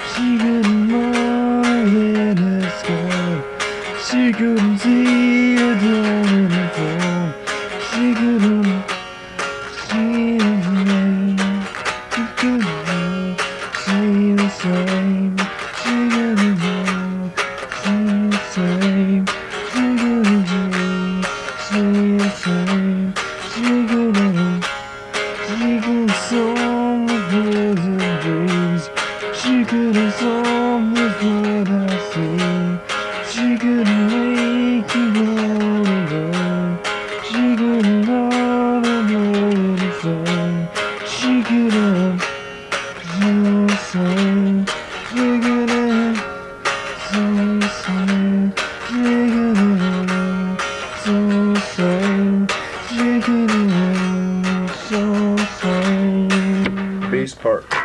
지금 멀리는 sky 지금 뛰어드는 봄 지금 지금 see the same 지금 see the same 지금 see the same 지금 지금 song with the breeze 지금 song with what I see 지금 making all the love 지금 나는 모든 fame 지금 so same 지금 so same 지금 so same 지금 so same Bass part.